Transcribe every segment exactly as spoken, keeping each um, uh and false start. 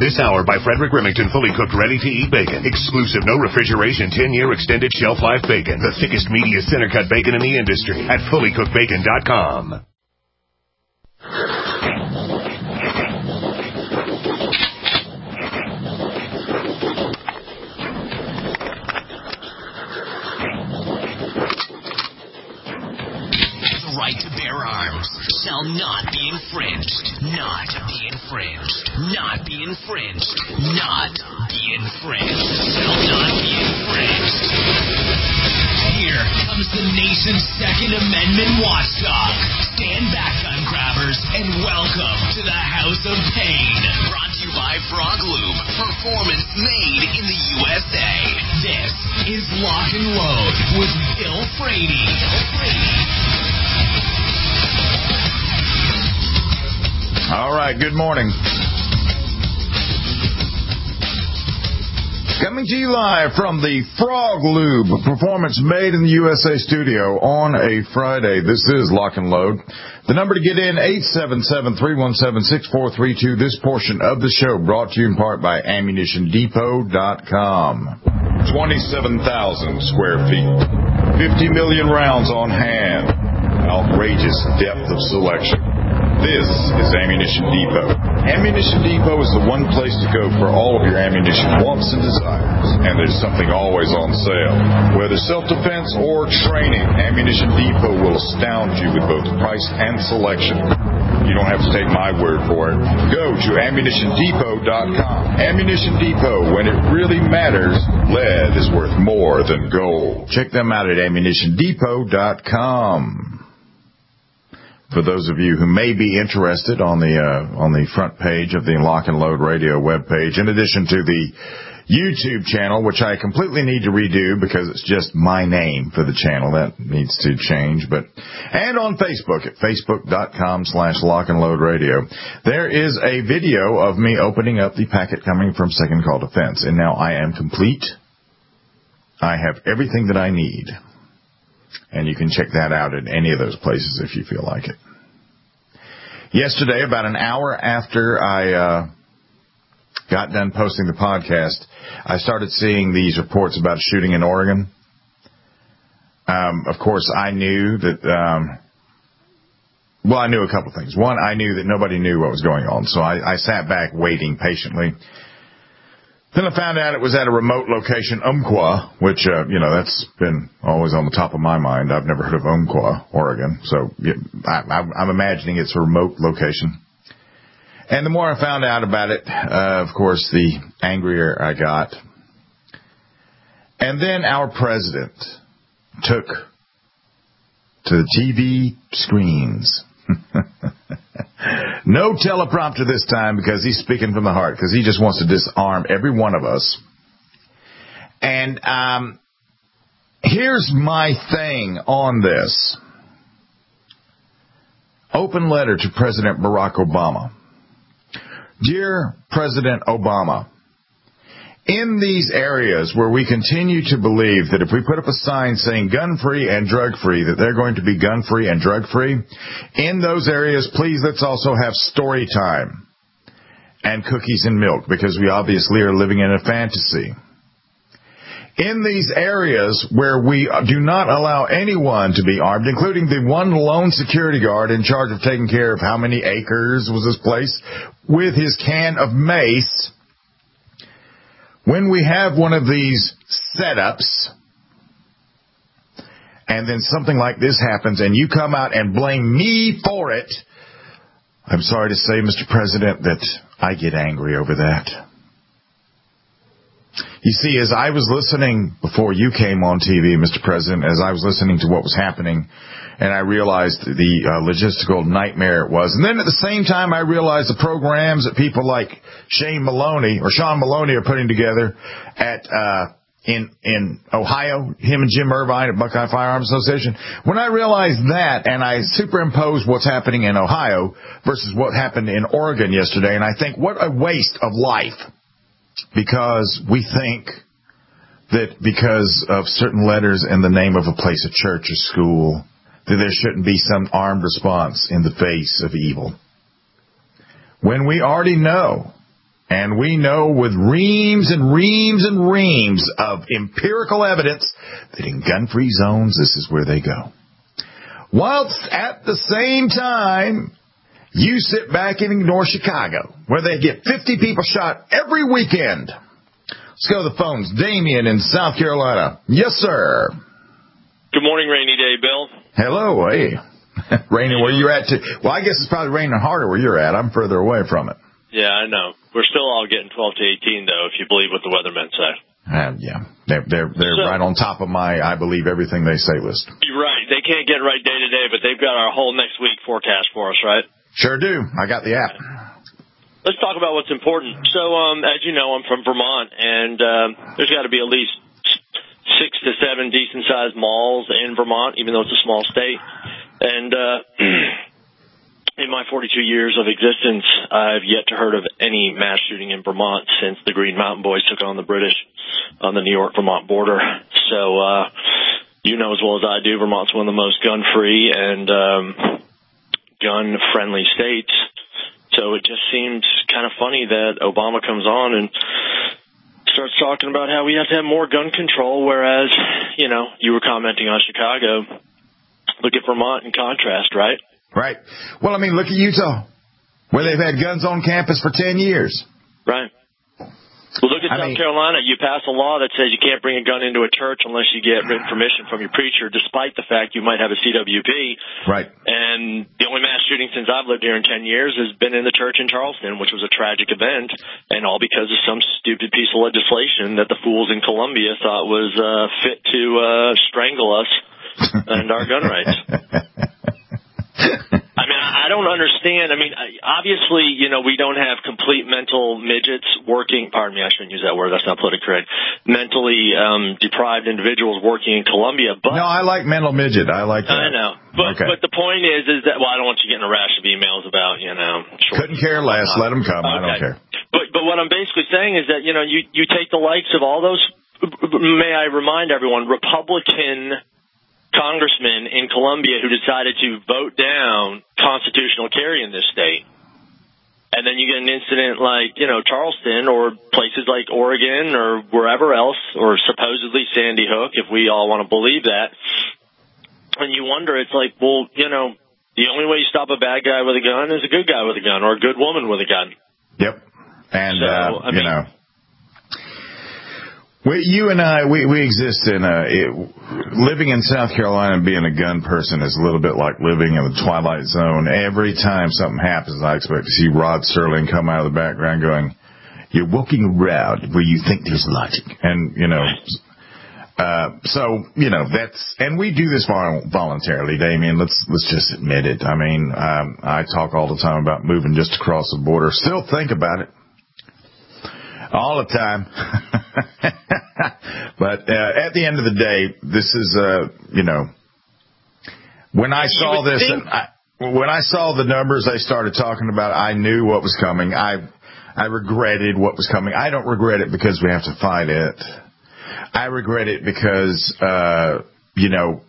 This hour by Frederick Remington, fully cooked, ready-to-eat bacon. Exclusive, no refrigeration, ten-year extended shelf life bacon. The thickest, meatiest, center-cut bacon in the industry at fully cooked bacon dot com. The right to bear arms shall not be infringed. Not be infringed. Not be infringed. Not be infringed. Shall not be infringed. Here comes the nation's Second Amendment watchdog. Stand back, gun grabbers, and welcome to the House of Pain. Brought to you by Frog Lube. Performance made in the U S A. This is Lock and Load with Bill Frady. Bill Frady. All right, good morning. Coming to you live from the Frog Lube Performance Made in the U S A studio on a Friday. This is Lock and Load. The number to get in, eight seven seven, three one seven, six four three two. This portion of the show brought to you in part by ammunition depot dot com. twenty-seven thousand square feet. fifty million rounds on hand. Outrageous depth of selection. This is Ammunition Depot. Ammunition Depot is the one place to go for all of your ammunition wants and desires. And there's something always on sale. Whether self-defense or training, Ammunition Depot will astound you with both price and selection. You don't have to take my word for it. Go to ammunition depot dot com. Ammunition Depot, when it really matters, lead is worth more than gold. Check them out at ammunition depot dot com. For those of you who may be interested, on the uh, on the front page of the Lock and Load Radio webpage, in addition to the YouTube channel, which I completely need to redo because it's just my name for the channel. That needs to change. But and on Facebook at facebook dot com slash Lock and Load Radio. There is a video of me opening up the packet coming from Second Call Defense. And now I am complete. I have everything that I need. And you can check that out at any of those places if you feel like it. Yesterday, about an hour after I uh, got done posting the podcast, I started seeing these reports about a shooting in Oregon. Um, of course, I knew that, um, well, I knew a couple things. One, I knew that nobody knew what was going on, so I, I sat back waiting patiently. Then I found out it was at a remote location, Umpqua, which, uh, you know, that's been always on the top of my mind. I've never heard of Umpqua, Oregon. So I, I'm imagining it's a remote location. And the more I found out about it, uh, of course, the angrier I got. And then our president took to the T V screens. No teleprompter this time because he's speaking from the heart, because he just wants to disarm every one of us. And um, here's my thing on this. Open letter to President Barack Obama. Dear President Obama, in these areas where we continue to believe that if we put up a sign saying gun-free and drug-free, that they're going to be gun-free and drug-free, in those areas, please, let's also have story time and cookies and milk, because we obviously are living in a fantasy. In these areas where we do not allow anyone to be armed, including the one lone security guard in charge of taking care of how many acres was this place, with his can of mace, when we have one of these setups, and then something like this happens, and you come out and blame me for it, I'm sorry to say, Mister President, that I get angry over that. You see, as I was listening, before you came on T V, Mister President, as I was listening to what was happening, and I realized the uh, logistical nightmare it was. And then at the same time, I realized the programs that people like Shane Maloney or Sean Maloney are putting together at uh in in Ohio, him and Jim Irvine at Buckeye Firearms Association. When I realized that, and I superimposed what's happening in Ohio versus what happened in Oregon yesterday, and I think, what a waste of life. Because we think that because of certain letters in the name of a place, a church, a school, that there shouldn't be some armed response in the face of evil. When we already know, And we know with reams and reams and reams of empirical evidence that in gun-free zones, this is where they go. Whilst at the same time, you sit back and ignore Chicago, where they get fifty people shot every weekend. Let's go to the phones. Damien in South Carolina. Yes, sir. Good morning, rainy day, Bill. Hello. Hey. Raining where you're at, too. Well, I guess it's probably raining harder where you're at. I'm further away from it. Yeah, I know. We're still all getting twelve to eighteen, though, if you believe what the weathermen say. Uh, yeah. They're, they're, they're so, right on top of my I believe everything they say list. You're right. They can't get right day to day, but they've got our whole next week forecast for us, right? Sure do. I got the app. Let's talk about what's important. So, um, as you know, I'm from Vermont, and um, there's got to be at least six to seven decent-sized malls in Vermont, even though it's a small state. And uh, in my forty-two years of existence, I've yet to heard of any mass shooting in Vermont since the Green Mountain Boys took on the British on the New York-Vermont border. So, uh, you know as well as I do, Vermont's one of the most gun-free and um, gun-friendly states. So it just seems kind of funny that Obama comes on and starts talking about how we have to have more gun control, whereas, you know, you were commenting on Chicago. Look at Vermont in contrast, right? Right. Well, I mean, look at Utah, where they've had guns on campus for ten years. Right. Well, look at I South mean, Carolina. You pass a law that says you can't bring a gun into a church unless you get written permission from your preacher, despite the fact you might have a C W P. Right. And the only mass shooting since I've lived here in ten years has been in the church in Charleston, which was a tragic event, and all because of some stupid piece of legislation that the fools in Columbia thought was uh, fit to uh, strangle us and our gun rights. I mean, I don't understand. I mean, obviously, you know, we don't have complete mental midgets working. Pardon me, I shouldn't use that word. That's not politically correct. Mentally um, deprived individuals working in Columbia. But no, I like mental midget. I like that. I know. But okay. but the point is, is that, well, I don't want you getting a rash of emails about, you know. Couldn't care less. Let them come. Okay. I don't care. But, but what I'm basically saying is that, you know, you, you take the likes of all those, may I remind everyone, Republican congressmen in Columbia who decided to vote down constitutional carry in this state. And then you get an incident like, you know, Charleston or places like Oregon or wherever else, or supposedly Sandy Hook, if we all want to believe that. And you wonder, it's like, well, you know, the only way you stop a bad guy with a gun is a good guy with a gun or a good woman with a gun. Yep. And, so, uh, I mean, you know. We, you and I, we, we exist in a, it, living in South Carolina and being a gun person is a little bit like living in the Twilight Zone. Every time something happens, I expect to see Rod Serling come out of the background going, you're walking around where you think there's logic. And, you know, uh, so, you know, that's, and we do this voluntarily, Damien. Let's, let's just admit it. I mean, um, I talk all the time about moving just across the border. Still think about it. All the time. But uh, at the end of the day, this is, uh, you know, when I saw this, and I, when I saw the numbers they started talking about, I knew what was coming. I I regretted what was coming. I don't regret it because we have to fight it. I regret it because, uh, you know,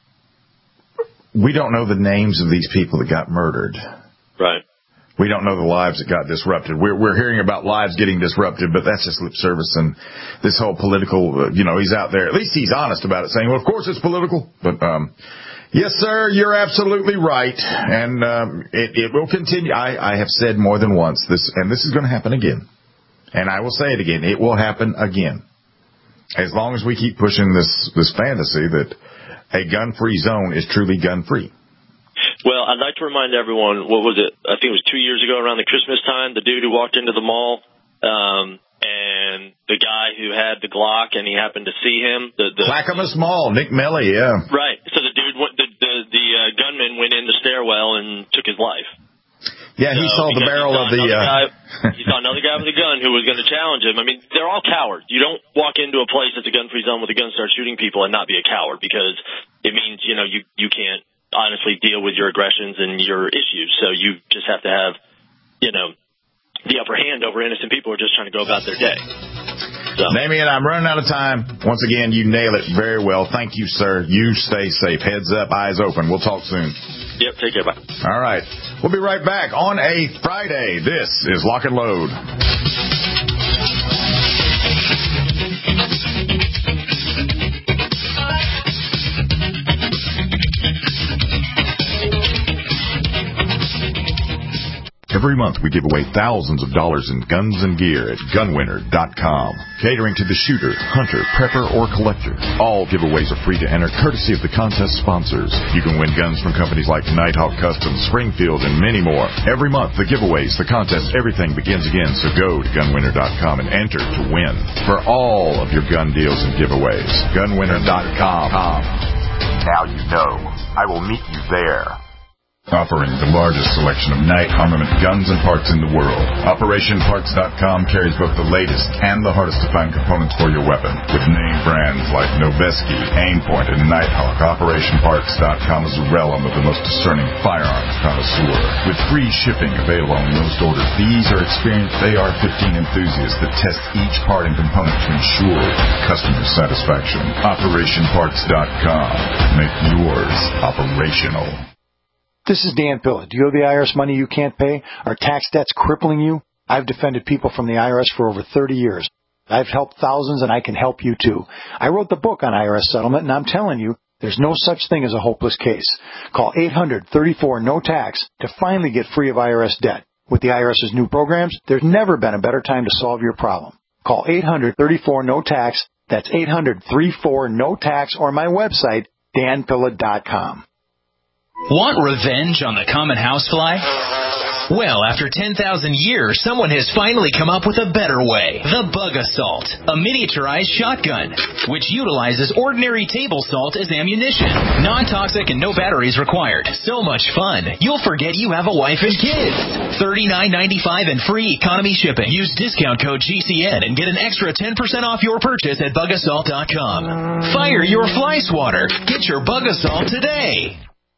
we don't know the names of these people that got murdered. Right. We don't know the lives that got disrupted. We're, we're hearing about lives getting disrupted, but that's just lip service. And this whole political, uh, you know, he's out there. At least he's honest about it, saying, well, of course it's political. But, um, yes, sir, you're absolutely right. And um, it, it will continue. I, I have said more than once, this, and this is going to happen again. And I will say it again. It will happen again. As long as we keep pushing this, this fantasy that a gun-free zone is truly gun-free. Well, I'd like to remind everyone, what was it? I think it was two years ago around the Christmas time, the dude who walked into the mall, um, and the guy who had the Glock, and he happened to see him. The, the Clackamas Mall, Nick Melly, yeah. Right. So the dude, went, the the, the uh, gunman went in the stairwell and took his life. Yeah, he so, saw the barrel saw of the... Uh... Guy, he saw another guy with a gun who was going to challenge him. I mean, they're all cowards. You don't walk into a place that's a gun-free zone with a gun, start shooting people, and not be a coward, because it means, you know, you, you can't honestly deal with your aggressions and your issues. So you just have to have, you know, the upper hand over innocent people who are just trying to go about their day. So. Damien, I'm running out of time. Once again, you nail it very well. Thank you, sir. You stay safe. Heads up, eyes open. We'll talk soon. Yep, take care. Bye. All right. We'll be right back on a Friday. This is Lock and Load. month, we give away thousands of dollars in guns and gear at gun winner dot com. Catering to the shooter, hunter, prepper, or collector. All giveaways are free to enter, courtesy of the contest sponsors. You can win guns from companies like Nighthawk Customs, Springfield, and many more. Every month, the giveaways, the contests, everything begins again, so go to gun winner dot com and enter to win for all of your gun deals and giveaways. gun winner dot com. Now you know. I will meet you there. Offering the largest selection of night armament guns and parts in the world. Operation Parts dot com carries both the latest and the hardest to find components for your weapon. With name brands like Noveske, Aimpoint, and Nighthawk, Operation Parts dot com is a realm of the most discerning firearms connoisseur. With free shipping available on most orders, these are experienced A R fifteen enthusiasts that test each part and component to ensure customer satisfaction. Operation Parts dot com. Make yours operational. This is Dan Pilla. Do you owe the I R S money you can't pay? Are tax debts crippling you? I've defended people from the I R S for over thirty years. I've helped thousands, and I can help you, too. I wrote the book on I R S settlement, and I'm telling you, there's no such thing as a hopeless case. Call eight hundred, thirty-four, no tax to finally get free of I R S debt. With the IRS's new programs, there's never been a better time to solve your problem. Call eight hundred, thirty-four, no tax. That's eight hundred, thirty-four, no tax, or my website, dan pilla dot com. Want revenge on the common housefly? Well, after ten thousand years, someone has finally come up with a better way. The Bug Assault, a miniaturized shotgun, which utilizes ordinary table salt as ammunition. Non-toxic and no batteries required. So much fun, you'll forget you have a wife and kids. thirty-nine ninety-five and free economy shipping. Use discount code G C N and get an extra ten percent off your purchase at bug assault dot com. Fire your fly swatter. Get your Bug Assault today.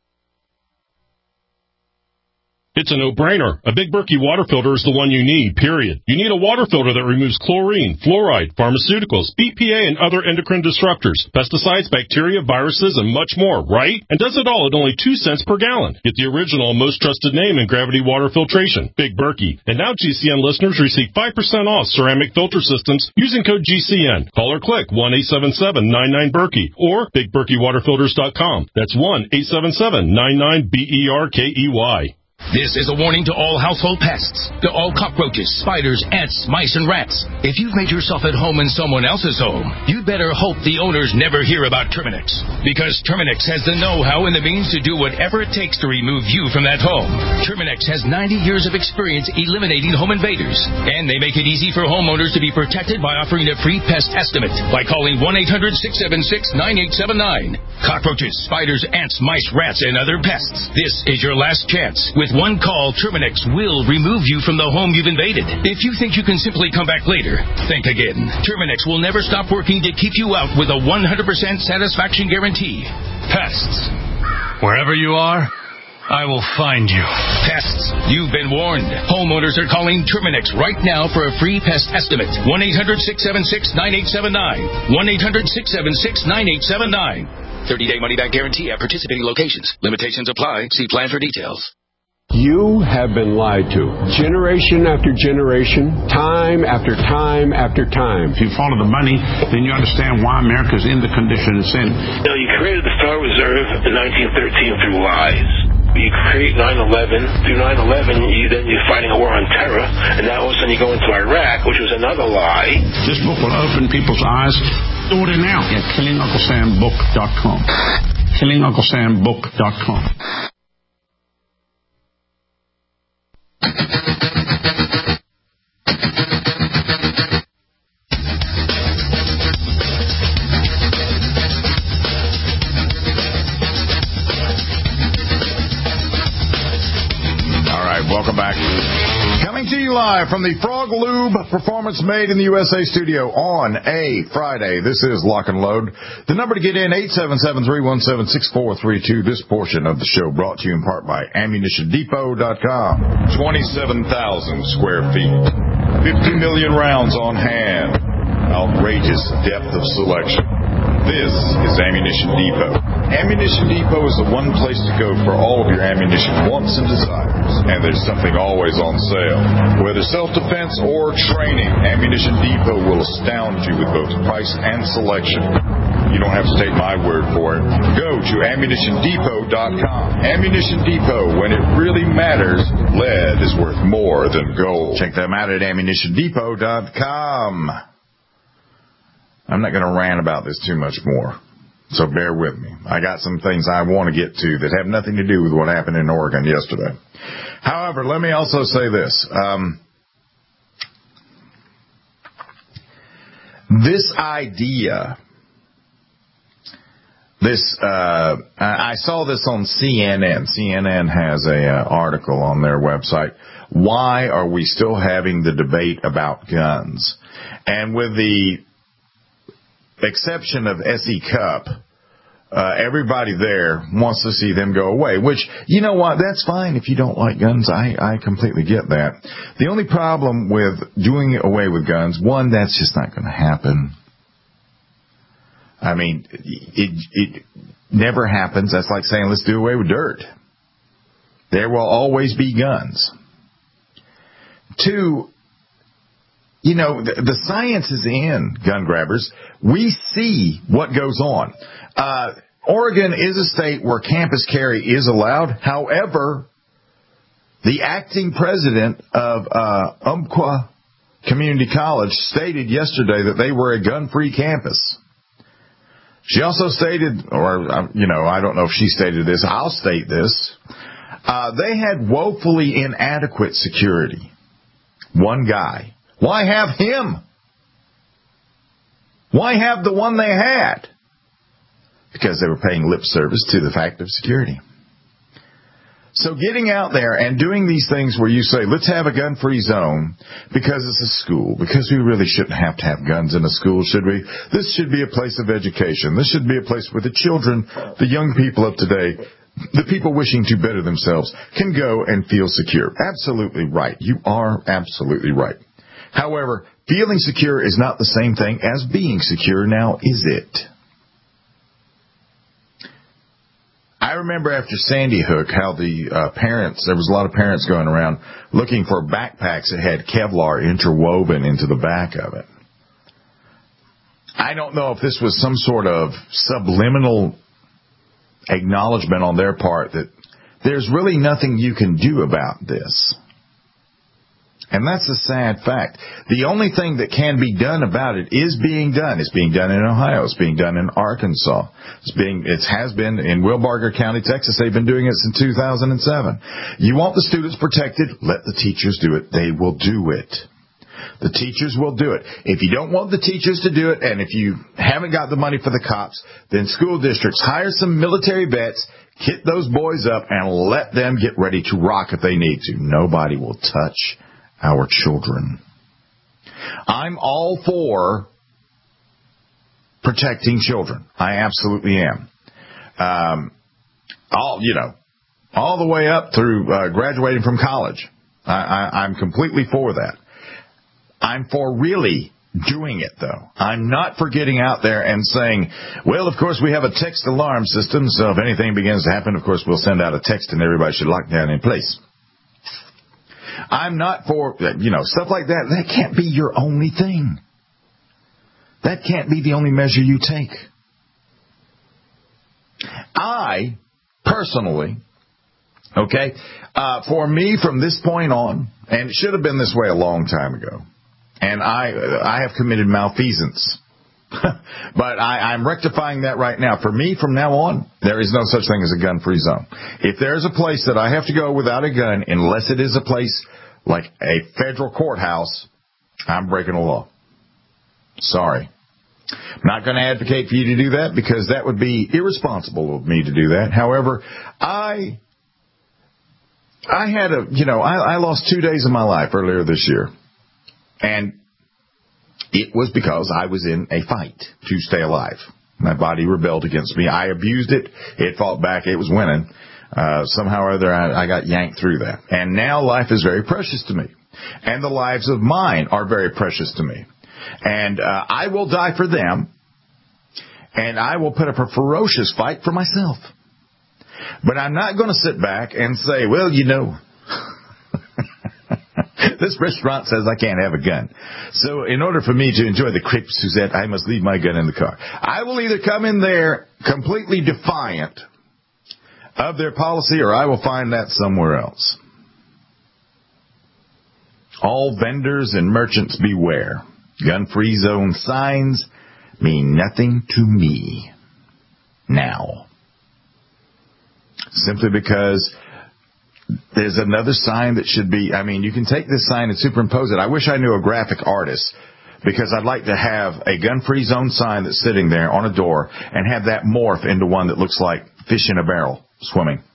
It's a no-brainer. A Big Berkey water filter is the one you need, period. You need a water filter that removes chlorine, fluoride, pharmaceuticals, B P A, and other endocrine disruptors, pesticides, bacteria, viruses, and much more, right? And does it all at only two cents per gallon. Get the original, most trusted name in gravity water filtration, Big Berkey. And now G C N listeners receive five percent off ceramic filter systems using code G C N. Call or click one eight seven seven nine nine Berkey or big berkey water filters dot com. That's one eight seven seven nine nine B E R K E Y. This is a warning to all household pests, to all cockroaches, spiders, ants, mice, and rats. If you've made yourself at home in someone else's home, you'd better hope the owners never hear about Terminix. Because Terminix has the know-how and the means to do whatever it takes to remove you from that home. Terminix has ninety years of experience eliminating home invaders. And they make it easy for homeowners to be protected by offering a free pest estimate by calling one eight hundred six seven six nine eight seven nine. Cockroaches, spiders, ants, mice, rats, and other pests. This is your last chance. With one call, Terminix will remove you from the home you've invaded. If you think you can simply come back later, think again. Terminix will never stop working to keep you out with a one hundred percent satisfaction guarantee. Pests. Wherever you are, I will find you. Pests. You've been warned. Homeowners are calling Terminix right now for a free pest estimate. one eight hundred six seven six nine eight seven nine. one eight hundred six seven six nine eight seven nine. thirty-day money-back guarantee at participating locations. Limitations apply. See plan for details. You have been lied to. Generation after generation, time after time after time. If you follow the money, then you understand why America's in the condition it's in. You know, you created the Federal Reserve in nineteen thirteen through lies. You create nine eleven. Through nine eleven, you, then you're fighting a war on terror. And now all of a sudden you go into Iraq, which was another lie. This book will open people's eyes. Order now at killing uncle sam book dot com. killing uncle sam book dot com. Welcome back. Coming to you live from the Frog Lube Performance Made in the U S A studio on a Friday. This is Lock and Load. The number to get in, eight seven seven, three one seven, six four three two. This portion of the show brought to you in part by ammunition depot dot com. twenty-seven thousand square feet. fifty million rounds on hand. Outrageous depth of selection. This is Ammunition Depot. Ammunition Depot is the one place to go for all of your ammunition wants and desires. firearms, and there's something always on sale. Whether self-defense or training, Ammunition Depot will astound you with both price and selection. You don't have to take my word for it. Go to ammunition depot dot com. Ammunition Depot, when it really matters, lead is worth more than gold. Check them out at ammunition depot dot com. I'm not going to rant about this too much more, so bear with me. I got some things I want to get to that have nothing to do with what happened in Oregon yesterday. However, let me also say this. Um, this idea... This uh, I saw this on C N N. C N N has a uh, article on their website. Why are we still having the debate about guns? And with the exception of S E Cup, uh, everybody there wants to see them go away. Which, you know what? That's fine if you don't like guns. I, I completely get that. The only problem with doing away with guns, one, that's just not going to happen. I mean, it, it never happens. That's like saying, let's do away with dirt. There will always be guns. Two, you know, the, the science is in, gun grabbers. We see what goes on. Uh, Oregon is a state where campus carry is allowed. However, the acting president of uh, Umpqua Community College stated yesterday that they were a gun-free campus. She also stated, or, you know, I don't know if she stated this, I'll state this, uh, they had woefully inadequate security. One guy. Why have him? Why have the one they had? Because they were paying lip service to the fact of security. So getting out there and doing these things where you say, let's have a gun-free zone because it's a school, because we really shouldn't have to have guns in a school, should we? This should be a place of education. This should be a place where the children, the young people of today, the people wishing to better themselves, can go and feel secure. Absolutely right. You are absolutely right. However, feeling secure is not the same thing as being secure, now is it? I remember after Sandy Hook how the uh, parents, there was a lot of parents going around looking for backpacks that had Kevlar interwoven into the back of it. I don't know if this was some sort of subliminal acknowledgement on their part that there's really nothing you can do about this. And that's a sad fact. The only thing that can be done about it is being done. It's being done in Ohio. It's being done in Arkansas. It's being, it has been in Wilbarger County, Texas. They've been doing it since two thousand seven. You want the students protected? Let the teachers do it. They will do it. The teachers will do it. If you don't want the teachers to do it, and if you haven't got the money for the cops, then school districts hire some military vets, kit those boys up, and let them get ready to rock if they need to. Nobody will touch our children. I'm all for protecting children. I absolutely am. Um, all you know, all the way up through uh, graduating from college. I, I, I'm completely for that. I'm for really doing it, though. I'm not for getting out there and saying, well, of course, we have a text alarm system, so if anything begins to happen, of course, we'll send out a text and everybody should lock down in place. I'm not for, you know, stuff like that. That can't be your only thing. That can't be the only measure you take. I, personally, okay, uh, for me from this point on, and it should have been this way a long time ago, and I I have committed malfeasance, but I, I'm rectifying that right now. For me, from now on, there is no such thing as a gun-free zone. If there's a place that I have to go without a gun, unless it is a place like a federal courthouse, I'm breaking the law. Sorry. I'm not going to advocate for you to do that because that would be irresponsible of me to do that. However, I I had a, you know, I, I lost two days of my life earlier this year. And it was because I was in a fight to stay alive. My body rebelled against me. I abused it. It fought back. It was winning. Uh, somehow or other, I, I got yanked through that. And now life is very precious to me. And the lives of mine are very precious to me. And uh, I will die for them. And I will put up a ferocious fight for myself. But I'm not going to sit back and say, well, you know, this restaurant says I can't have a gun. So in order for me to enjoy the crêpes Suzette, I must leave my gun in the car. I will either come in there completely defiant of their policy, or I will find that somewhere else. All vendors and merchants beware. Gun-free zone signs mean nothing to me now. Simply because there's another sign that should be, I mean, you can take this sign and superimpose it. I wish I knew a graphic artist, because I'd like to have a gun-free zone sign that's sitting there on a door and have that morph into one that looks like fish in a barrel swimming.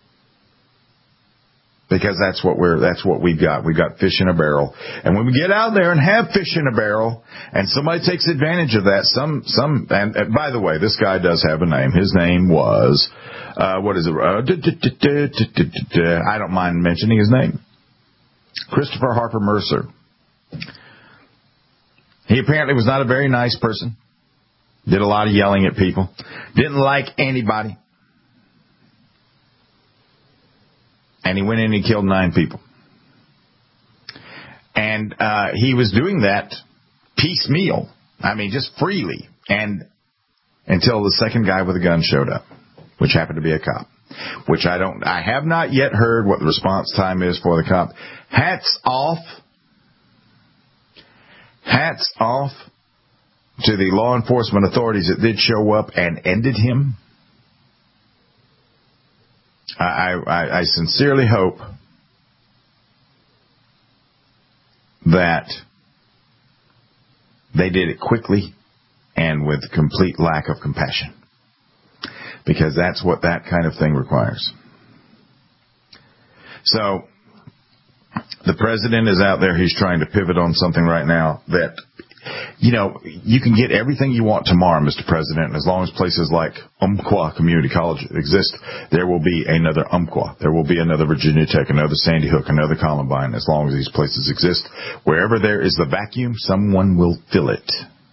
Because that's what we're, that's what we've got. We've got fish in a barrel. And when we get out there and have fish in a barrel, and somebody takes advantage of that, some, some, and, and by the way, this guy does have a name. His name was, uh, what is it? Uh, I don't mind mentioning his name. Christopher Harper Mercer. He apparently was not a very nice person. Did a lot of yelling at people. Didn't like anybody. And he went in and he killed nine people. And uh, he was doing that piecemeal. I mean, just freely. And until the second guy with a gun showed up, which happened to be a cop. Which I don't, I have not yet heard what the response time is for the cop. Hats off. Hats off to the law enforcement authorities that did show up and ended him. I, I, I sincerely hope that they did it quickly and with complete lack of compassion, because that's what that kind of thing requires. So the president is out there. He's trying to pivot on something right now that, you know, you can get everything you want tomorrow, Mister President, and as long as places like Umpqua Community College exist, there will be another Umpqua. There will be another Virginia Tech, another Sandy Hook, another Columbine. As long as these places exist, wherever there is the vacuum, someone will fill it.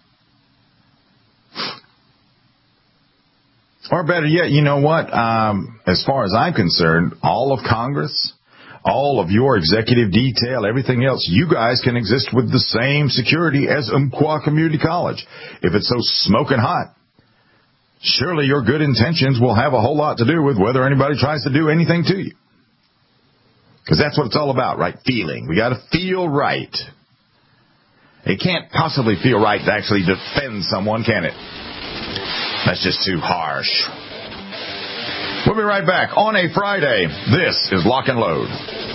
Or better yet, you know what? Um, as far as I'm concerned, all of Congress, all of your executive detail, everything else, you guys can exist with the same security as Umpqua Community College. If it's so smoking hot, surely your good intentions will have a whole lot to do with whether anybody tries to do anything to you. Because that's what it's all about, right? Feeling. We got to feel right. It can't possibly feel right to actually defend someone, can it? That's just too harsh. We'll be right back on a Friday. This is Lock and Load.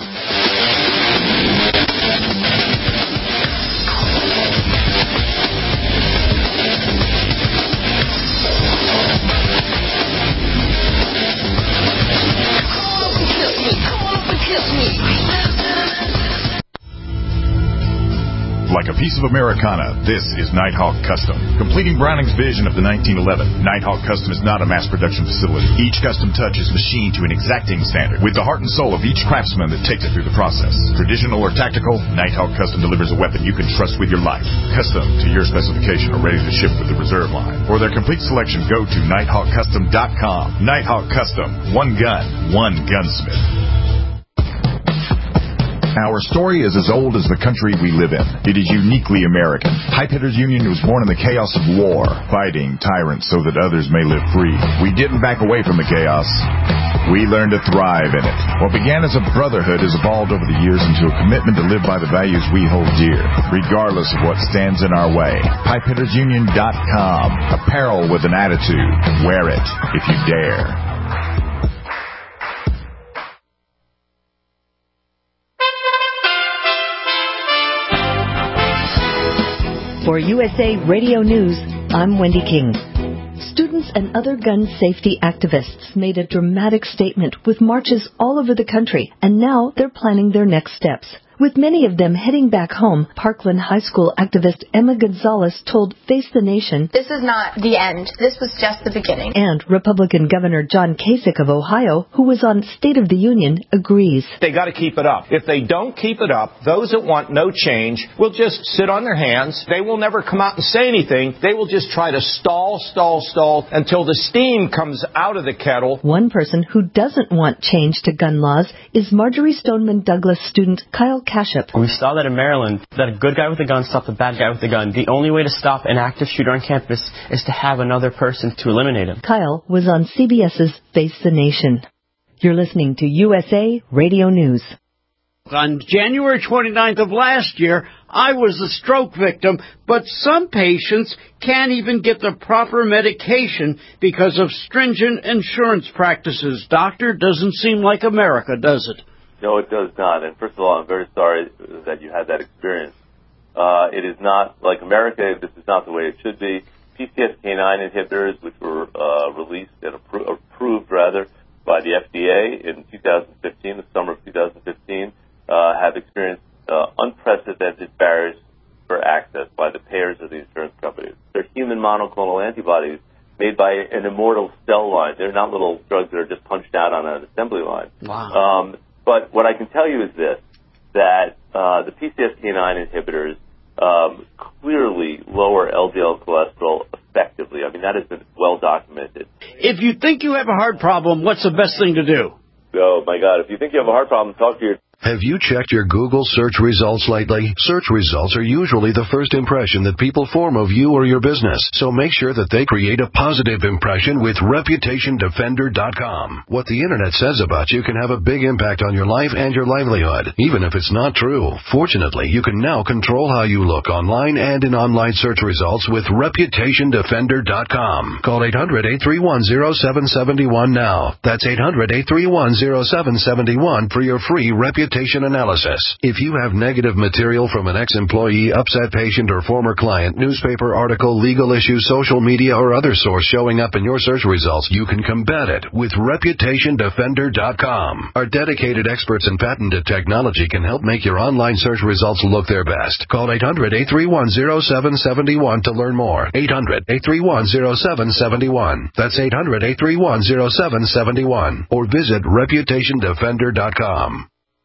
Call up and kiss me. Call up and kiss me. Like a piece of Americana, this is Nighthawk Custom. Completing Browning's vision of the nineteen eleven, Nighthawk Custom is not a mass production facility. Each custom touch is machined to an exacting standard with the heart and soul of each craftsman that takes it through the process. Traditional or tactical, Nighthawk Custom delivers a weapon you can trust with your life. Custom to your specification or ready to ship with the reserve line. For their complete selection, go to nighthawk custom dot com. Nighthawk Custom. One gun, one gunsmith. Our story is as old as the country we live in. It is uniquely American. Pipehitters Union was born in the chaos of war, fighting tyrants so that others may live free. We didn't back away from the chaos. We learned to thrive in it. What began as a brotherhood has evolved over the years into a commitment to live by the values we hold dear, regardless of what stands in our way. pipehitters union dot com. Apparel with an attitude. Wear it if you dare. For U S A Radio News, I'm Wendy King. Students and other gun safety activists made a dramatic statement with marches all over the country, and now they're planning their next steps. With many of them heading back home, Parkland High School activist Emma Gonzalez told Face the Nation, "This is not the end. This was just the beginning." And Republican Governor John Kasich of Ohio, who was on State of the Union, agrees. They got to keep it up. If they don't keep it up, those that want no change will just sit on their hands. They will never come out and say anything. They will just try to stall, stall, stall until the steam comes out of the kettle. One person who doesn't want change to gun laws is Marjorie Stoneman Douglas student Kyle Kashup. We saw that in Maryland, that a good guy with a gun stopped a bad guy with a gun. The only way to stop an active shooter on campus is to have another person to eliminate him. Kyle was on CBS's Face the Nation. You're listening to U S A Radio News. On January twenty-ninth of last year, I was a stroke victim, but some patients can't even get the proper medication because of stringent insurance practices. Doctor, doesn't seem like America, does it? No, it does not. And first of all, I'm very sorry that you had that experience. Uh, it is not like America. This is not the way it should be. P C S K nine inhibitors, which were uh, released and appro- approved, rather, by the F D A in two thousand fifteen, the summer of two thousand fifteen, uh, have experienced uh, unprecedented barriers for access by the payers of the insurance companies. They're human monoclonal antibodies made by an immortal cell line. They're not little drugs that are just punched out on an assembly line. Wow. Um, but what I can tell you is this, that uh, the P C S K nine inhibitors um, clearly lower L D L cholesterol effectively. I mean, that has been well documented. If you think you have a heart problem, what's the best thing to do? Oh, my God. If you think you have a heart problem, talk to your... Have you checked your Google search results lately? Search results are usually the first impression that people form of you or your business. So make sure that they create a positive impression with Reputation Defender dot com. What the Internet says about you can have a big impact on your life and your livelihood, even if it's not true. Fortunately, you can now control how you look online and in online search results with Reputation Defender dot com. Call eight hundred, eight three one, zero seven seven one now. That's eight hundred, eight three one, zero seven seven one for your free Reputation analysis. If you have negative material from an ex-employee, upset patient, or former client, newspaper article, legal issue, social media, or other source showing up in your search results, you can combat it with Reputation Defender dot com. Our dedicated experts in patented technology can help make your online search results look their best. Call eight hundred, eight three one, zero seven seven one to learn more. eight hundred, eight three one, zero seven seven one. That's eight hundred, eight three one, zero seven seven one. Or visit Reputation Defender dot com.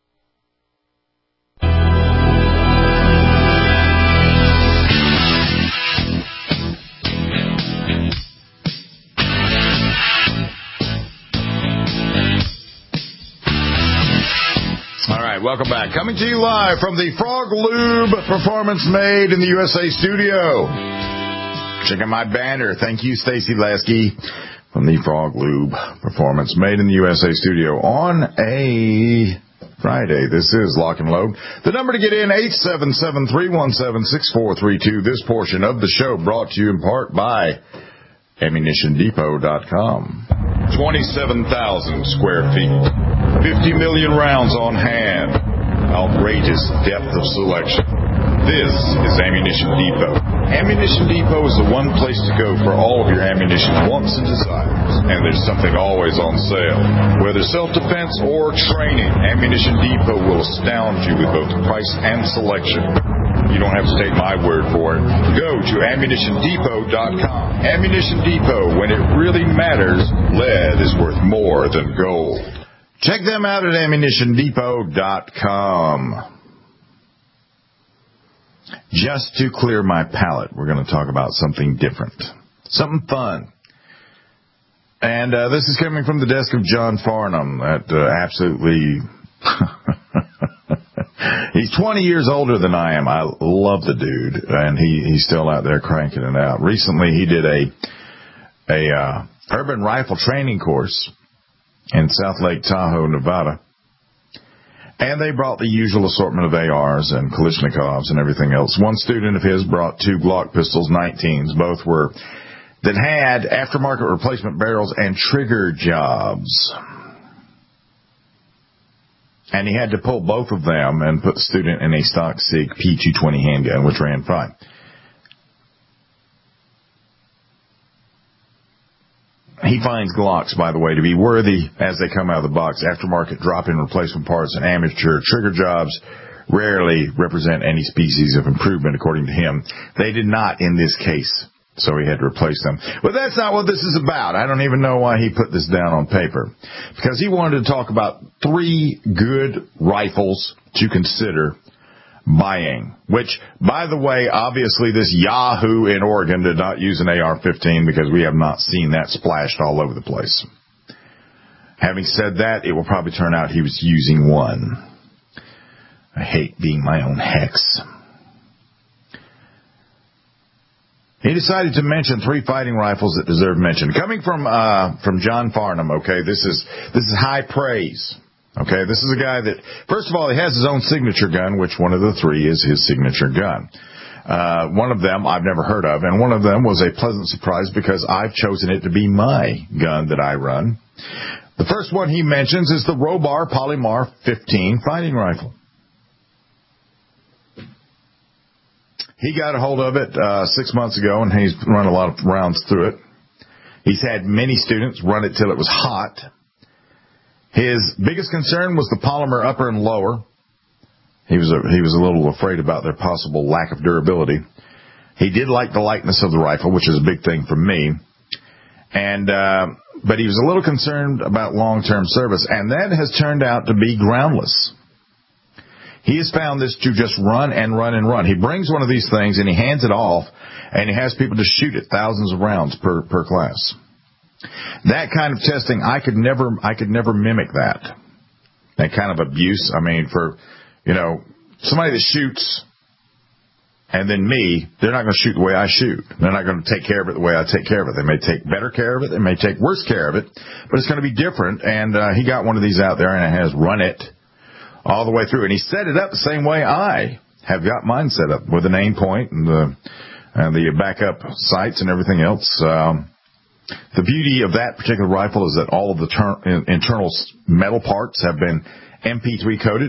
All right, welcome back. Coming to you live from the Frog Lube Performance Made in the U S A studio. Check out my banner. Thank you, Stacy Lasky, from the Frog Lube Performance Made in the U S A studio on a Friday. This is Lock and Load. The number to get in, eight seven seven, three one seven, six four three two. This portion of the show brought to you in part by ammunition depot dot com. twenty-seven thousand square feet. fifty million rounds on hand. Outrageous depth of selection. This is Ammunition Depot. Ammunition Depot is the one place to go for all of your ammunition wants and desires. And there's something always on sale. Whether self-defense or training, Ammunition Depot will astound you with both price and selection. You don't have to take my word for it. Go to ammunition depot dot com. Ammunition Depot, when it really matters, lead is worth more than gold. Check them out at ammunition depot dot com. Just to clear my palate, we're going to talk about something different. Something fun. And uh, this is coming from the desk of John Farnham at uh, absolutely... He's twenty years older than I am. I love the dude, and he, he's still out there cranking it out. Recently, he did a a uh, urban rifle training course in South Lake Tahoe, Nevada, and they brought the usual assortment of A Rs and Kalashnikovs and everything else. One student of his brought two Glock pistols, nineteens. Both were that had aftermarket replacement barrels and trigger jobs. And he had to pull both of them and put the student in a stock SIG P two twenty handgun, which ran fine. He finds Glocks, by the way, to be worthy as they come out of the box. Aftermarket drop-in replacement parts and amateur trigger jobs rarely represent any species of improvement, according to him. They did not in this case, so he had to replace them. But that's not what this is about. I don't even know why he put this down on paper. Because he wanted to talk about three good rifles to consider buying. Which, by the way, obviously this Yahoo in Oregon did not use an A R fifteen because we have not seen that splashed all over the place. Having said that, it will probably turn out he was using one. I hate being my own hex. He decided to mention three fighting rifles that deserve mention. Coming from uh, from John Farnham, okay, this is this is high praise. Okay, this is a guy that, first of all, he has his own signature gun, which one of the three is his signature gun. Uh, one of them I've never heard of, and one of them was a pleasant surprise because I've chosen it to be my gun that I run. The first one he mentions is the Robar Polymar fifteen fighting rifle. He got a hold of it uh, six months ago, and he's run a lot of rounds through it. He's had many students run it till it was hot. His biggest concern was the polymer upper and lower. He was a, he was a little afraid about their possible lack of durability. He did like the lightness of the rifle, which is a big thing for me. And uh, but he was a little concerned about long-term service, and that has turned out to be groundless. He has found this to just run and run and run. He brings one of these things and he hands it off, and he has people just shoot it, thousands of rounds per per class. That kind of testing, I could never, I could never mimic that. That kind of abuse. I mean, for, you know, somebody that shoots and then me, they're not going to shoot the way I shoot. They're not going to take care of it the way I take care of it. They may take better care of it. They may take worse care of it, but it's going to be different. And uh, he got one of these out there, and it has run it all the way through. And he set it up the same way I have got mine set up, with an aim point and the, and the backup sights and everything else. Um, the beauty of that particular rifle is that all of the ter- internal metal parts have been M P three coated.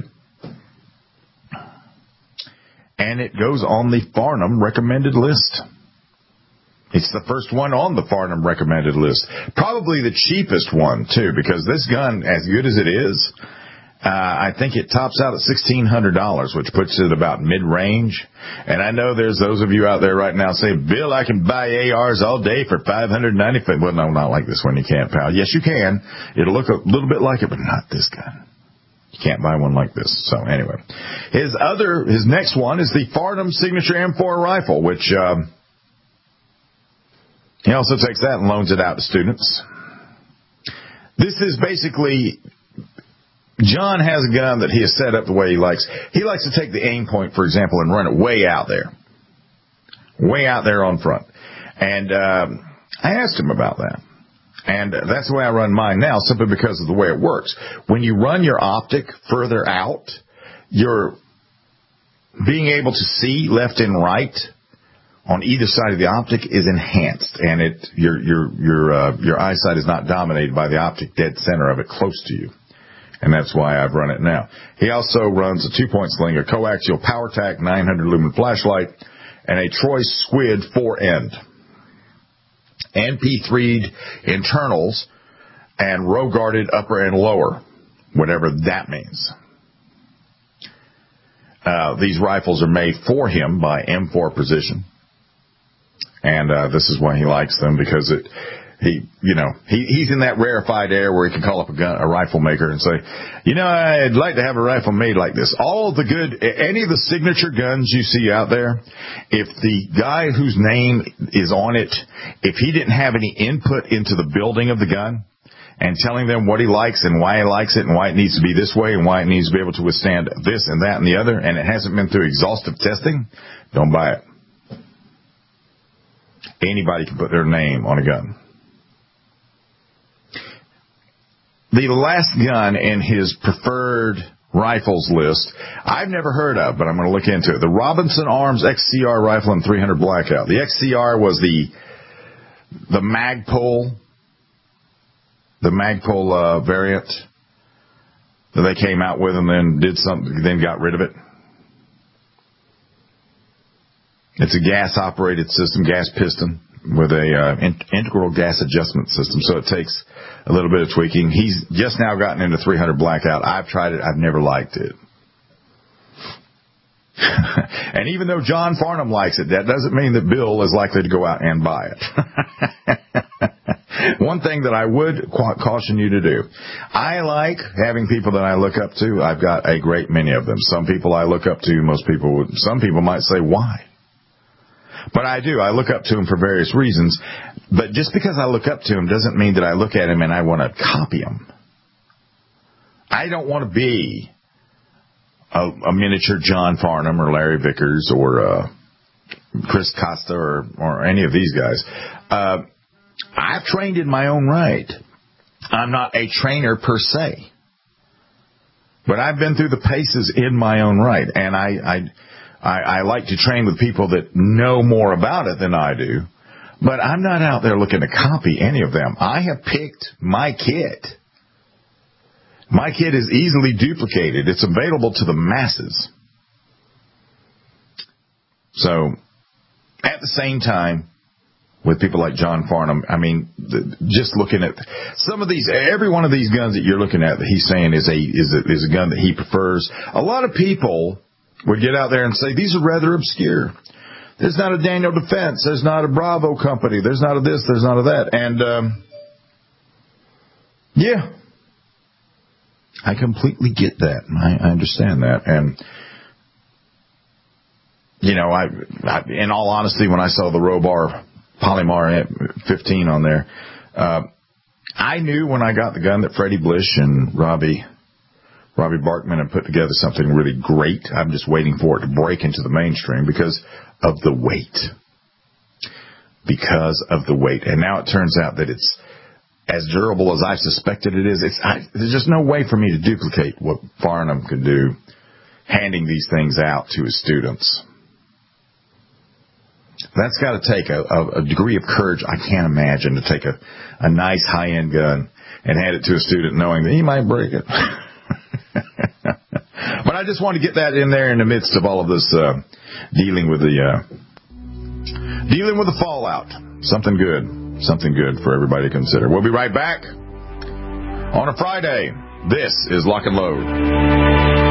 And it goes on the Farnham recommended list. It's the first one on the Farnham recommended list. Probably the cheapest one, too, because this gun, as good as it is, uh, I think it tops out at sixteen hundred dollars, which puts it about mid-range. And I know there's those of you out there right now saying, Bill, I can buy A Rs all day for five hundred ninety-five dollars. Well, no, not like this one. You can't, pal. Yes, you can. It'll look a little bit like it, but not this gun. You can't buy one like this. So anyway, his other, his next one is the Farnham Signature M four rifle, which um, he also takes that and loans it out to students. This is basically, John has a gun that he has set up the way he likes. He likes to take the aim point, for example, and run it way out there, way out there on front. And um, I asked him about that. And that's the way I run mine now, simply because of the way it works. When you run your optic further out, you're being able to see left and right on either side of the optic is enhanced, and it your your your uh, your eyesight is not dominated by the optic dead center of it, close to you. And that's why I've run it now. He also runs a two-point sling, a coaxial PowerTac nine hundred lumen flashlight, and a Troy Squid four-end. M P three'd internals and row-guarded upper and lower, whatever that means. Uh, these rifles are made for him by M four Precision, and uh, this is why he likes them, because it, he, you know, he, he's in that rarefied air where he can call up a, gun, a rifle maker and say, you know, I'd like to have a rifle made like this. All the good, any of the signature guns you see out there, if the guy whose name is on it, if he didn't have any input into the building of the gun and telling them what he likes and why he likes it and why it needs to be this way and why it needs to be able to withstand this and that and the other, and it hasn't been through exhaustive testing, don't buy it. Anybody can put their name on a gun. The last gun in his preferred rifles list, I've never heard of, but I'm going to look into it. The Robinson Arms X C R rifle in three hundred Blackout. The X C R was the the Magpul, the Magpul uh, variant that they came out with and then did something, then got rid of it. It's a gas-operated system, gas piston, with a uh, in- integral gas adjustment system, so it takes a little bit of tweaking. He's just now gotten into three hundred Blackout. I've tried it. I've never liked it. And even though John Farnham likes it, that doesn't mean that Bill is likely to go out and buy it. One thing that I would caution you to do, I like having people that I look up to. I've got a great many of them. Some people I look up to, most people would, some people might say, why? But I do. I look up to him for various reasons. But just because I look up to him doesn't mean that I look at him and I want to copy him. I don't want to be a, a miniature John Farnham or Larry Vickers or uh, Chris Costa or, or any of these guys. Uh, I've trained in my own right. I'm not a trainer per se. But I've been through the paces in my own right. And I, I, I, I like to train with people that know more about it than I do. But I'm not out there looking to copy any of them. I have picked my kit. My kit is easily duplicated. It's available to the masses. So, at the same time, with people like John Farnham, I mean, the, just looking at some of these, every one of these guns that you're looking at that he's saying is a, is a, is a gun that he prefers. A lot of people would get out there and say, these are rather obscure. There's not a Daniel Defense. There's not a Bravo company. There's not a this. There's not a that. And, um, yeah, I completely get that. I, I understand that. And, you know, I, I, in all honesty, when I saw the Robar Polymar fifteen on there, uh, I knew when I got the gun that Freddie Blish and Robbie Robbie Barkman had put together something really great. I'm just waiting for it to break into the mainstream because of the weight. Because of the weight. And now it turns out that it's as durable as I suspected it is. It's I, there's just no way for me to duplicate what Farnham could do handing these things out to his students. That's got to take a, a, a degree of courage I can't imagine, to take a, a nice high-end gun and hand it to a student knowing that he might break it. But I just want to get that in there in the midst of all of this uh, dealing with the uh, dealing with the fallout. Something good, something good for everybody to consider. We'll be right back on a Friday. This is Lock and Load.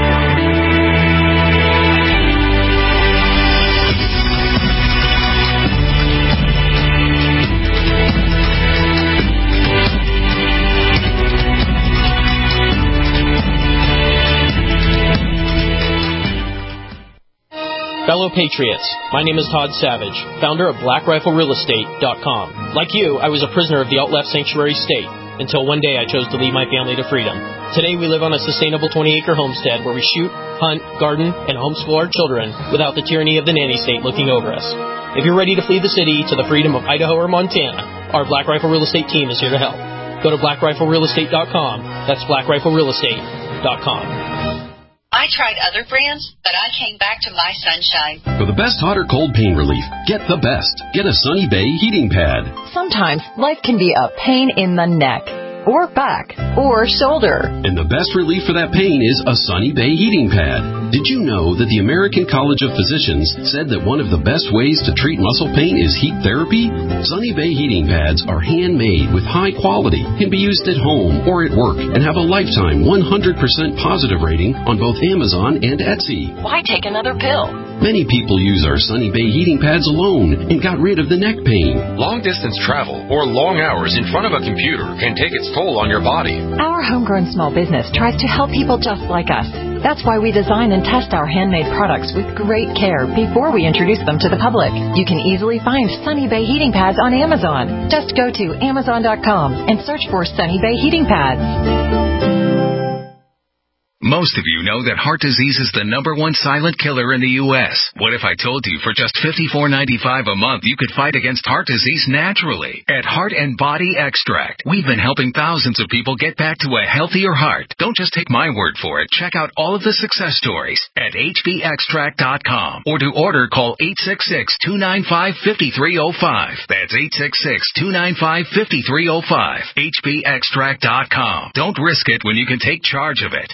Fellow Patriots, my name is Todd Savage, founder of Black Rifle Real Estate dot com. Like you, I was a prisoner of the alt-left sanctuary state, until one day I chose to lead my family to freedom. Today we live on a sustainable twenty-acre homestead where we shoot, hunt, garden, and homeschool our children without the tyranny of the nanny state looking over us. If you're ready to flee the city to the freedom of Idaho or Montana, our Black Rifle Real Estate team is here to help. Go to Black Rifle Real Estate dot com. That's Black Rifle Real Estate dot com. I tried other brands, but I came back to My Sunshine. For the best hot or cold pain relief, get the best. Get a Sunny Bay heating pad. Sometimes life can be a pain in the neck, or back, or shoulder. And the best relief for that pain is a Sunny Bay heating pad. Did you know that the American College of Physicians said that one of the best ways to treat muscle pain is heat therapy? Sunny Bay heating pads are handmade with high quality, can be used at home or at work, and have a lifetime one hundred percent positive rating on both Amazon and Etsy. Why take another pill? Many people use our Sunny Bay heating pads alone and got rid of the neck pain. Long-distance travel or long hours in front of a computer can take its toll on your body. Our homegrown small business tries to help people just like us. That's why we design and test our handmade products with great care before we introduce them to the public. You can easily find Sunny Bay heating pads on Amazon. Just go to Amazon dot com and search for Sunny Bay heating pads. Most of you know that heart disease is the number one silent killer in the U S What if I told you for just fifty-four ninety-five a month you could fight against heart disease naturally? At Heart and Body Extract, we've been helping thousands of people get back to a healthier heart. Don't just take my word for it. Check out all of the success stories at H B extract dot com, or to order, call eight six six, two nine five, five three zero five. That's eight six six, two nine five, five three zero five. H B extract dot com. Don't risk it when you can take charge of it.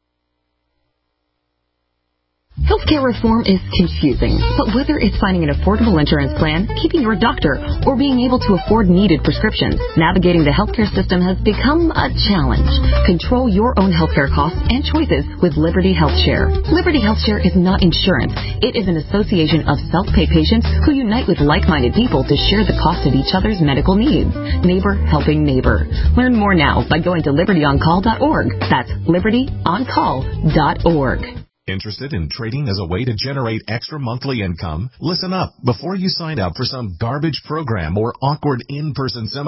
Healthcare reform is confusing, but whether it's finding an affordable insurance plan, keeping your doctor, or being able to afford needed prescriptions, navigating the healthcare system has become a challenge. Control your own healthcare costs and choices with Liberty HealthShare. Liberty HealthShare is not insurance. It is an association of self-pay patients who unite with like-minded people to share the cost of each other's medical needs. Neighbor helping neighbor. Learn more now by going to liberty on call dot org. That's liberty on call dot org. Interested in trading as a way to generate extra monthly income? Listen up. Before you sign up for some garbage program or awkward in-person seminar,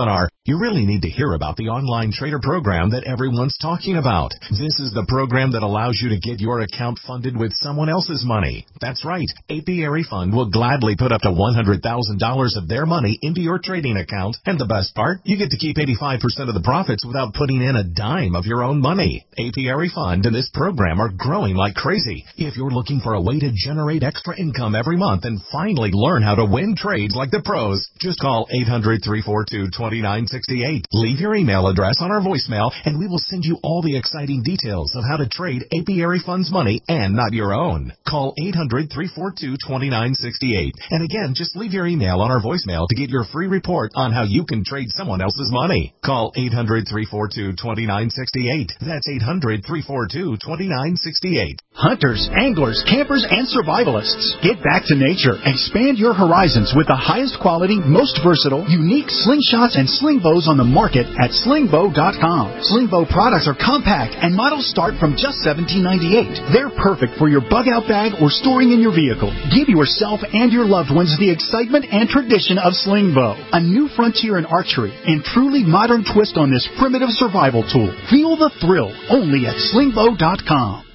You really need to hear about the online trader program that everyone's talking about. This is the program that allows you to get your account funded with someone else's money. That's right. Apiary Fund will gladly put up to one hundred thousand dollars of their money into your trading account. And the best part, you get to keep eighty-five percent of the profits without putting in a dime of your own money. Apiary Fund and this program are growing like crazy. If you're looking for a way to generate extra income every month and finally learn how to win trades like the pros, just call eight hundred, three four two, two nine six eight. Leave your email address on our voicemail and we will send you all the exciting details of how to trade Apiary Fund's money and not your own. Call eight hundred, three four two, two nine six eight. And again, just leave your email on our voicemail to get your free report on how you can trade someone else's money. Call eight hundred, three four two, two nine six eight. That's eight hundred, three four two, two nine six eight. Hunters, anglers, campers, and survivalists. Get back to nature. Expand your horizons with the highest quality, most versatile, unique slingshots and sling bows on the market at sling bow dot com. Sling bow products are compact and models start from just seventeen ninety-eight. They're perfect for your bug out bag or storing in your vehicle. Give yourself and your loved ones the excitement and tradition of sling bow. A new frontier in archery and truly modern twist on this primitive survival tool. Feel the thrill only at sling bow dot com.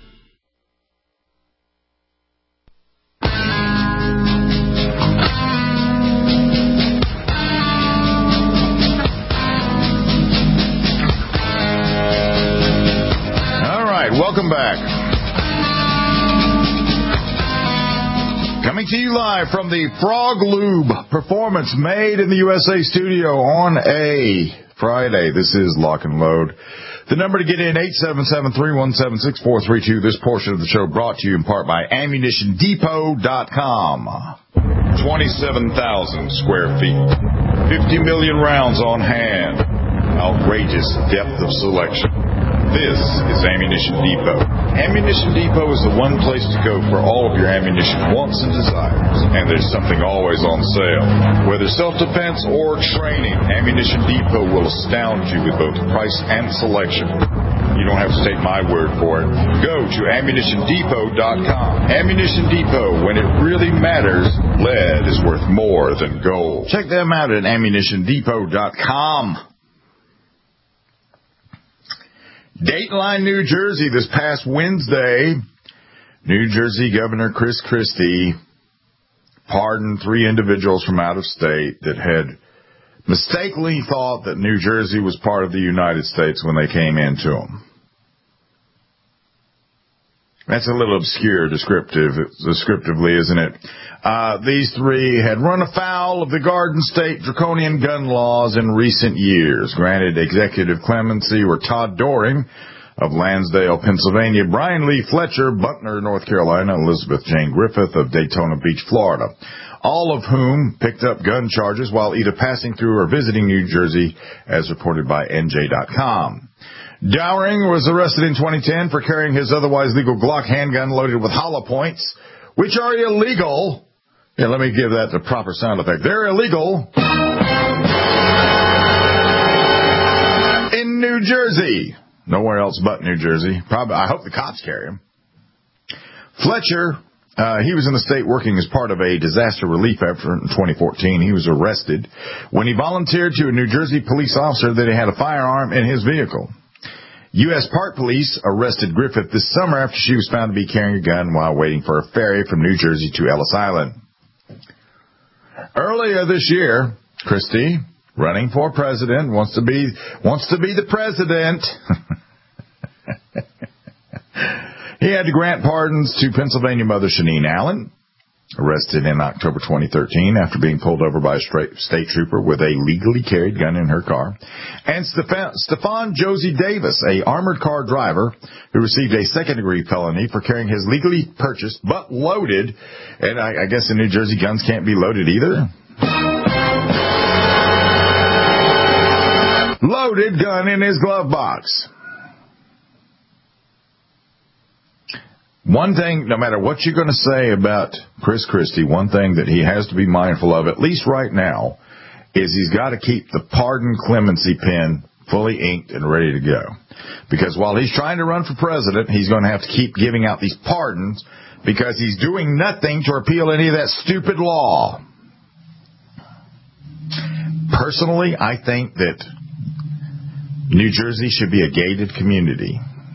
Welcome back. Coming to you live from the Frog Lube Performance Made in the U S A studio on a Friday. This is Lock and Load. The number to get in, eight seven seven, three one seven, six four three two. This portion of the show brought to you in part by ammunition depot dot com. twenty-seven thousand square feet. fifty million rounds on hand. Outrageous depth of selection. This is Ammunition Depot. Ammunition Depot is the one place to go for all of your ammunition wants and desires. And there's something always on sale. Whether self-defense or training, Ammunition Depot will astound you with both price and selection. You don't have to take my word for it. Go to ammunition depot dot com. Ammunition Depot, when it really matters, lead is worth more than gold. Check them out at ammunition depot dot com. Dateline, New Jersey, this past Wednesday, New Jersey Governor Chris Christie pardoned three individuals from out of state that had mistakenly thought that New Jersey was part of the United States when they came into them. That's a little obscure descriptive, descriptively, isn't it? Uh, these three had run afoul of the Garden State draconian gun laws in recent years. Granted executive clemency were Todd Doring of Lansdale, Pennsylvania, Brian Lee Fletcher, Butner, North Carolina, and Elizabeth Jane Griffith of Daytona Beach, Florida, all of whom picked up gun charges while either passing through or visiting New Jersey, as reported by N J dot com. Dowring was arrested in twenty ten for carrying his otherwise legal Glock handgun loaded with hollow points, which are illegal. Yeah, let me give that the proper sound effect. They're illegal in New Jersey. Nowhere else but New Jersey. Probably, I hope the cops carry him. Fletcher, uh, he was in the state working as part of a disaster relief effort in twenty fourteen. He was arrested when he volunteered to a New Jersey police officer that he had a firearm in his vehicle. U S Park Police arrested Griffith this summer after she was found to be carrying a gun while waiting for a ferry from New Jersey to Ellis Island. Earlier this year, Christie, running for president, wants to be wants to be the president. He had to grant pardons to Pennsylvania mother Shaneen Allen, arrested in October twenty thirteen after being pulled over by a state trooper with a legally carried gun in her car, and Stephon Josie Davis, a armored car driver who received a second-degree felony for carrying his legally purchased but loaded, and I, I guess in New Jersey guns can't be loaded either, loaded gun in his glove box. One thing, no matter what you're going to say about Chris Christie, one thing that he has to be mindful of, at least right now, is he's got to keep the pardon clemency pen fully inked and ready to go. Because while he's trying to run for president, he's going to have to keep giving out these pardons because he's doing nothing to repeal any of that stupid law. Personally, I think that New Jersey should be a gated community.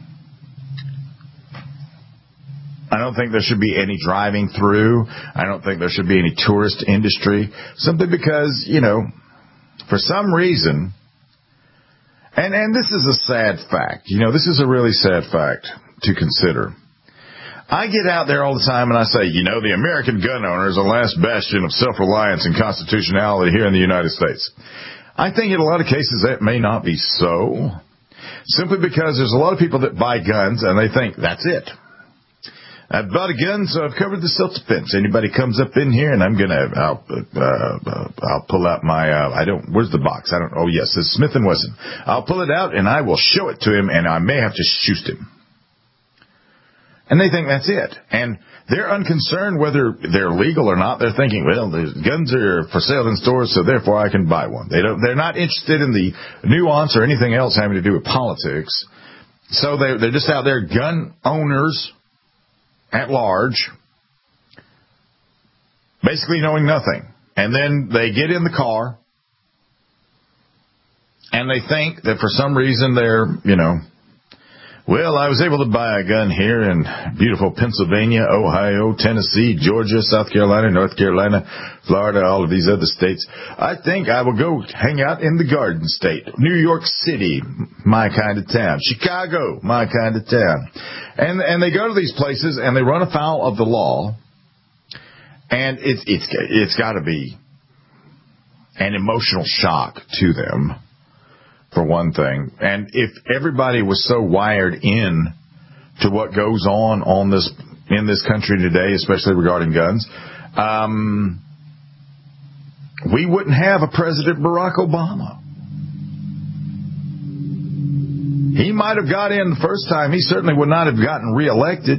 I don't think there should be any driving through. I don't think there should be any tourist industry. Simply because, you know, for some reason, and, and this is a sad fact. You know, this is a really sad fact to consider. I get out there all the time and I say, you know, the American gun owner is the last bastion of self-reliance and constitutionality here in the United States. I think in a lot of cases that may not be so. Simply because there's a lot of people that buy guns and they think that's it. I've bought a gun, so I've covered the self-defense. Anybody comes up in here, and I'm gonna, I'll, uh, uh, I'll pull out my, uh, I don't, where's the box? I don't, oh yes, it's Smith and Wesson. I'll pull it out, and I will show it to him, and I may have to shoot him. And they think that's it. And they're unconcerned whether they're legal or not. They're thinking, well, the guns are for sale in stores, so therefore I can buy one. They don't, they're not interested in the nuance or anything else having to do with politics. So they, they're just out there, gun owners at large, basically knowing nothing. And then they get in the car and they think that for some reason they're, you know, well, I was able to buy a gun here in beautiful Pennsylvania, Ohio, Tennessee, Georgia, South Carolina, North Carolina, Florida, all of these other states. I think I will go hang out in the Garden State. New York City, my kind of town. Chicago, my kind of town. And and they go to these places and they run afoul of the law. And it's it's it's got to be an emotional shock to them, for one thing. And if everybody was so wired in to what goes on on this in this country today, especially regarding guns, um, we wouldn't have a President Barack Obama. He might have got in the first time. He certainly would not have gotten reelected.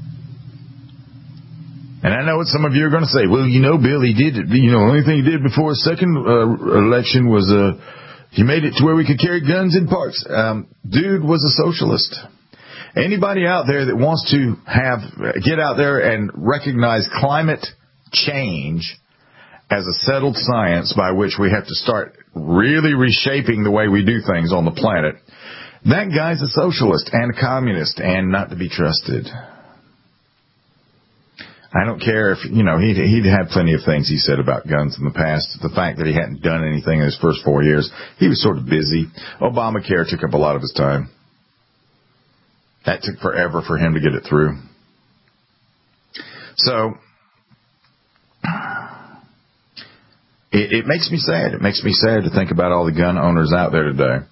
And I know what some of you are going to say. Well, you know, Bill, he did, you know, the only thing he did before his second uh, election was uh, he made it to where we could carry guns in parks. Um, dude was a socialist. Anybody out there that wants to have get out there and recognize climate change as a settled science by which we have to start really reshaping the way we do things on the planet, that guy's a socialist and a communist and not to be trusted. I don't care if, you know, he'd, he'd had plenty of things he said about guns in the past. The fact that he hadn't done anything in his first four years, he was sort of busy. Obamacare took up a lot of his time. That took forever for him to get it through. So, it, it makes me sad. It makes me sad to think about all the gun owners out there today.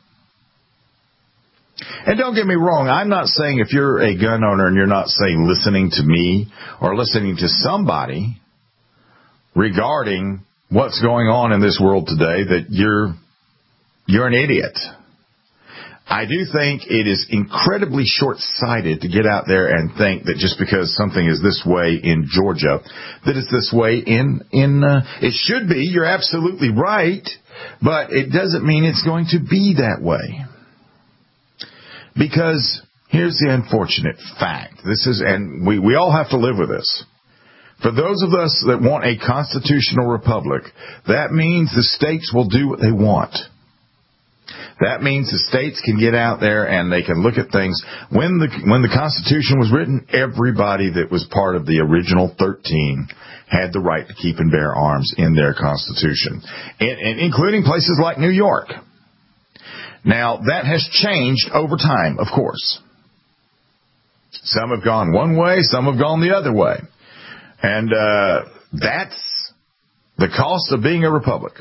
And don't get me wrong, I'm not saying if you're a gun owner and you're not saying listening to me or listening to somebody regarding what's going on in this world today that you're you're an idiot. I do think it is incredibly short-sighted to get out there and think that just because something is this way in Georgia, that it's this way in, in uh, it should be. You're absolutely right, but it doesn't mean it's going to be that way. Because here's the unfortunate fact. This is, and we, we all have to live with this. For those of us that want a constitutional republic, that means the states will do what they want. That means the states can get out there and they can look at things. When the when the Constitution was written, everybody that was part of the original thirteen had the right to keep and bear arms in their Constitution, and, and including places like New York. Now, that has changed over time, of course. Some have gone one way, some have gone the other way. And uh, that's the cost of being a republic.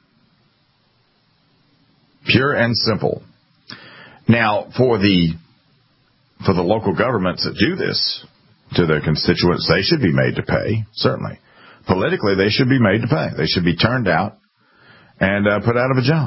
Pure and simple. Now, for the for the local governments that do this to their constituents, they should be made to pay, certainly. Politically, they should be made to pay. They should be turned out and uh, put out of a job.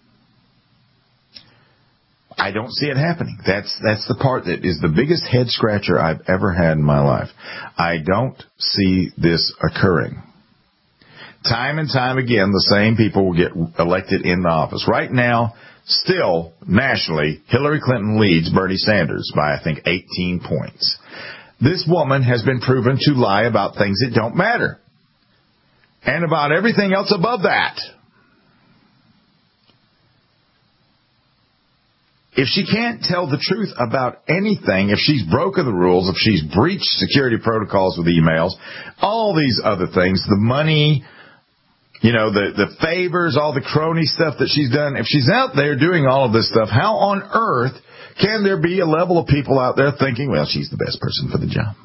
I don't see it happening. That's that's the part that is the biggest head scratcher I've ever had in my life. I don't see this occurring. Time and time again, the same people will get elected in the office. Right now, still, nationally, Hillary Clinton leads Bernie Sanders by, I think, eighteen points. This woman has been proven to lie about things that don't matter. And about everything else above that. if she can't tell the truth about anything, if she's broken the rules, if she's breached security protocols with emails, all these other things, the money, you know, the, the favors, all the crony stuff that she's done, if she's out there doing all of this stuff, how on earth can there be a level of people out there thinking, well, she's the best person for the job?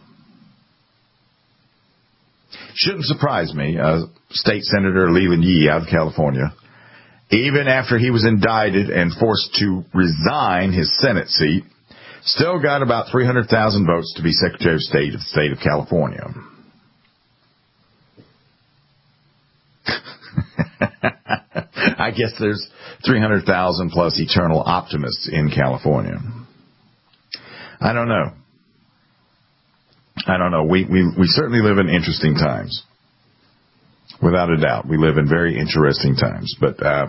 Shouldn't surprise me. Uh, State Senator Leland Yee out of California, even after he was indicted and forced to resign his Senate seat, still got about three hundred thousand votes to be Secretary of State of the state of California. I guess there's three hundred thousand plus eternal optimists in California. I don't know. I don't know. We, we, we certainly live in interesting times. Without a doubt. We live in very interesting times. But uh,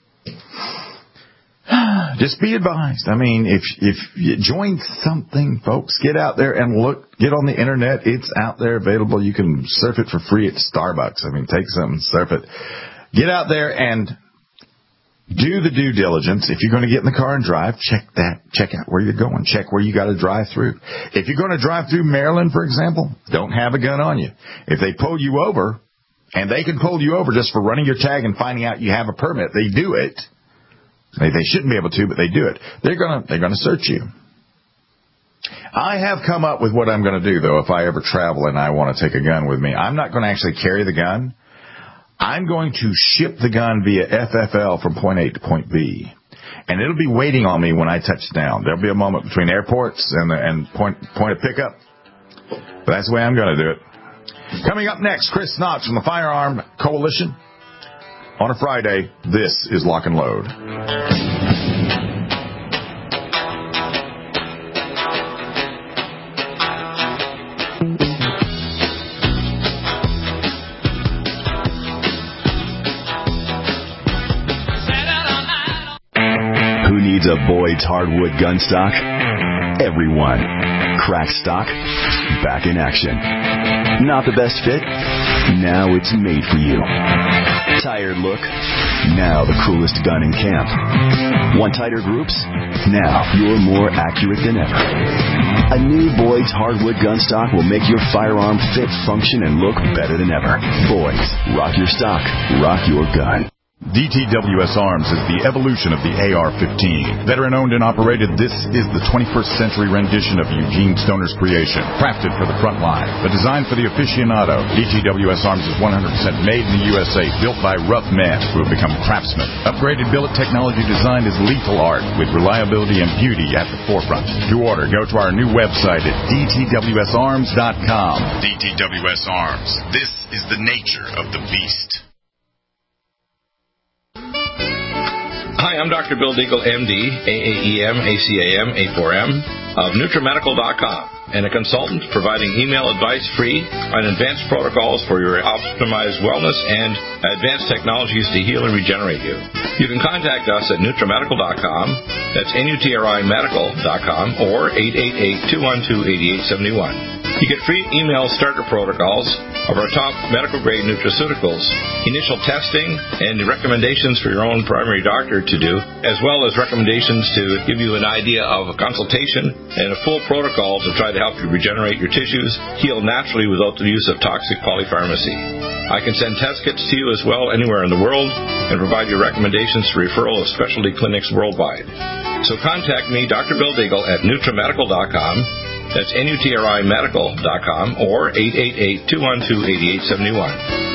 just be advised. I mean, if if you join something, folks, get out there and look. Get on the Internet. It's out there available. You can surf it for free at Starbucks. I mean, take something, surf it. Get out there and do the due diligence. If you're going to get in the car and drive, check that. Check out where you're going. Check where you got to drive through. If you're going to drive through Maryland, for example, don't have a gun on you. If they pull you over, and they can pull you over just for running your tag and finding out you have a permit, they do it. They, they shouldn't be able to, but they do it. They're going to they're going to search you. I have come up with what I'm going to do, though, if I ever travel and I want to take a gun with me. I'm not going to actually carry the gun. I'm going to ship the gun via F F L from point A to point B, and it'll be waiting on me when I touch down. There'll be a moment between airports and and point point of pickup. But that's the way I'm going to do it. Coming up next, Chris Knox from the Firearm Coalition. On a Friday, this is Lock and Load. Needs a Boyd's hardwood gun stock? Everyone. Crack stock? Back in action. Not the best fit? Now it's made for you. Tired look? Now the coolest gun in camp. Want tighter groups? Now you're more accurate than ever. A new Boyd's hardwood gun stock will make your firearm fit, function, and look better than ever. Boyd's. Rock your stock. Rock your gun. D T W S Arms is the evolution of the A R fifteen. Veteran-owned and operated, this is the twenty-first century rendition of Eugene Stoner's creation. Crafted for the front line, but designed for the aficionado. D T W S Arms is one hundred percent made in the U S A, built by rough men who have become craftsmen. Upgraded billet technology designed as lethal art, with reliability and beauty at the forefront. To order, go to our new website at D T W S arms dot com. D T W S Arms. This is the nature of the beast. Hi, I'm Doctor Bill Deagle, M D, A A E M, A C A M, A four M, of NutriMedical dot com, and a consultant providing email advice free on advanced protocols for your optimized wellness and advanced technologies to heal and regenerate you. You can contact us at NutriMedical dot com, that's N U T R I Medical dot com, or eight eight eight, two one two, eight eight seven one. You get free email starter protocols of our top medical-grade nutraceuticals, initial testing, and recommendations for your own primary doctor to do, as well as recommendations to give you an idea of a consultation and a full protocol to try to help you regenerate your tissues, heal naturally without the use of toxic polypharmacy. I can send test kits to you as well anywhere in the world and provide you recommendations for referral of specialty clinics worldwide. So contact me, Doctor Bill Deagle, at NutriMedical dot com. That's N U T R I Medical dot com, or eight eight eight, two one two, eight eight seven one.